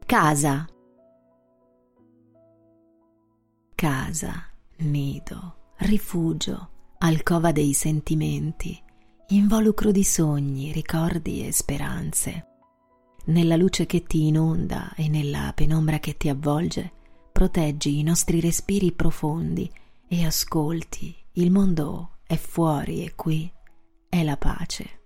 Casa. Casa, nido, rifugio, alcova dei sentimenti, involucro di sogni, ricordi e speranze. Nella luce che ti inonda e nella penombra che ti avvolge, proteggi i nostri respiri profondi e ascolti. Il mondo è fuori e qui è la pace.